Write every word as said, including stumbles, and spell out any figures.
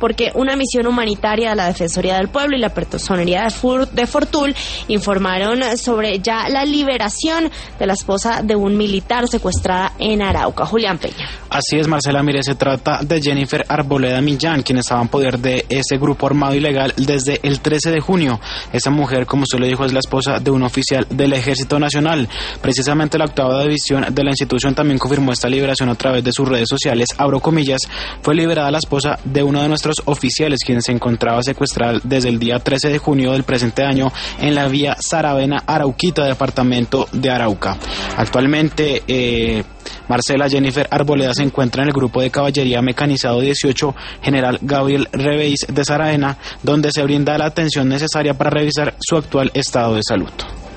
porque una misión humanitaria de la Defensoría del Pueblo y la Personería de, Fur de Fortul informaron sobre ya la liberación de la esposa de un militar secuestrada en Arauca. Julián Peña. Así es, Marcela, mire, se trata de Jennifer Arboleda Millán, quien estaba en poder de ese grupo armado ilegal desde el trece de junio. Esa mujer, como usted lo dijo, es la esposa de un oficial del Ejército Nacional. Precisamente la octava división de la institución también confirmó esta liberación a través de sus redes sociales. Abro comillas, fue liberada la esposa de uno de nuestros oficiales, quien se encontraba secuestrada desde el día trece de junio del presente año en la vía Saravena Arauquita, departamento de Arauca. Actualmente, eh, Marcela, Jennifer Arboleda se encuentra en el grupo de caballería mecanizado dieciocho General Gabriel Reveis de Saravena, donde se brinda la atención necesaria para revisar su actual estado de salud.